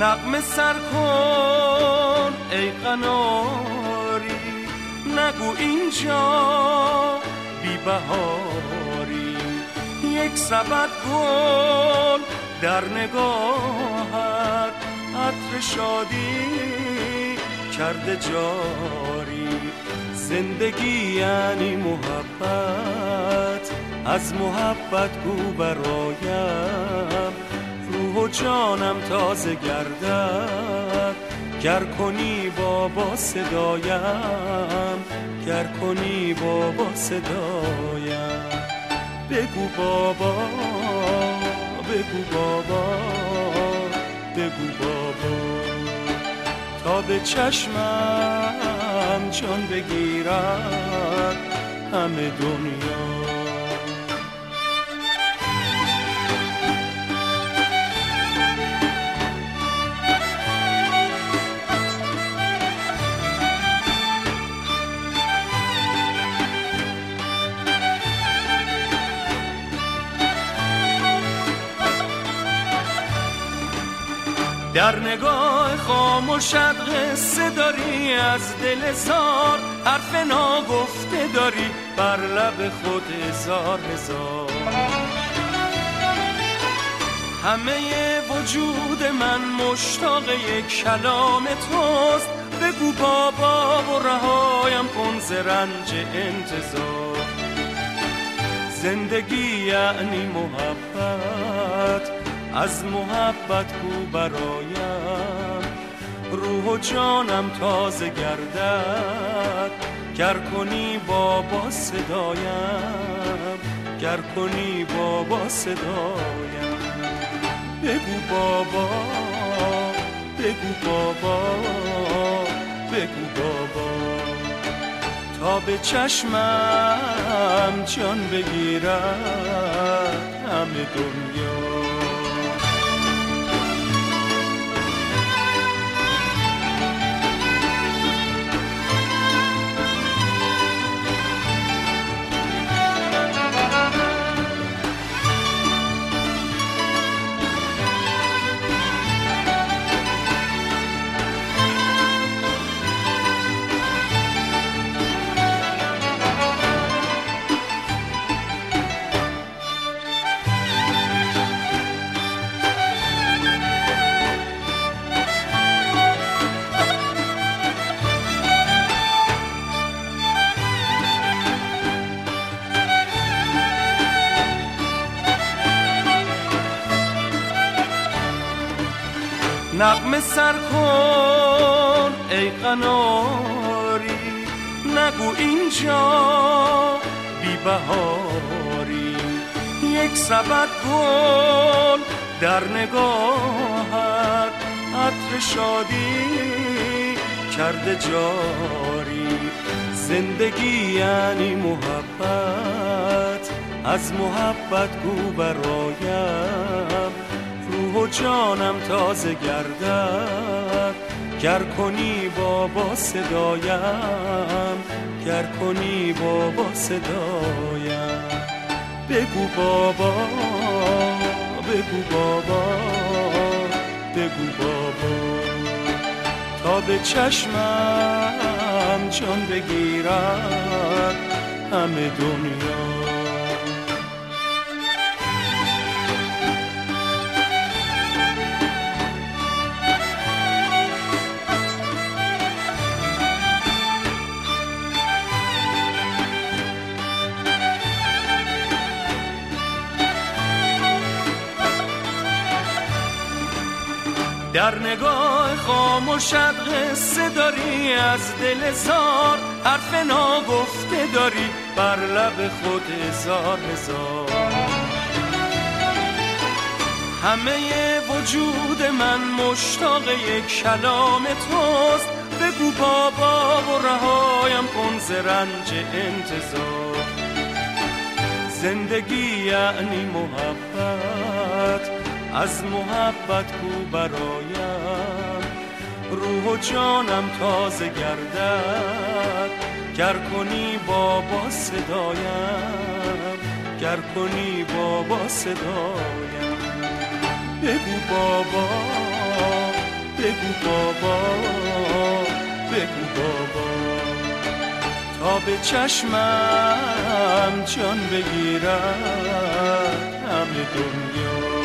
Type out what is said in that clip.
نغمه سر کن ای قناری، نگو اینجا بی بهاری. یک سبد گل در نگاهت عطر شادی کرده جاری. زندگی یعنی محبت، از محبت گو برایم. روح و جانم تازه گردد، گر کنی بابا صدایم، گر کنی بابا صدایم. بگو بابا، بگو بابا، بگو بابا، تا به چشمم جان بگیرد همه دنیا. در نگاه خاموشت قصه داری، از دل زار حرف ناگفته داری، بر لب خود هزار هزار. همه وجود من مشتاق یک کلام توست، بگو بابا و رهایم کن ز رنج انتظار. زندگی یعنی محبت، از محبت گو برایم. روح و جانم تازه گردد، گر کنی بابا صدایم، گر کنی بابا صدایم. بگو بابا، بگو بابا، بگو بابا، تا به چشمم جان بگیرد همه دنیا. نغمه سر کن ای قناری، نگو اینجا بی بهاری. یک سبد گل در نگاهت عطر شادی کرده جاری. زندگی یعنی محبت، از محبت گو برایم. روح و جانم تازه گردد، گر کنی بابا صدایم، گر کنی بابا صدایم. بگو بابا، بگو بابا، بگو بابا، تا به چشمم جان بگیرد همه دنیا. در نگاه خاموشت قصه داری، از دل زار حرف ناگفته داری، بر لب خود هزار هزار. همه وجود من مشتاق یک کلام توست، بگو بابا و رهایم کن ز رنج انتظار. زندگی یعنی محبت، از محبت گو برایم. روح و جانم تازه گردد، گر کنی بابا صدایم، گر کنی بابا صدایم. بگو بابا، بگو بابا، بگو بابا، تا به چشمم جان بگیرد همه دنیا.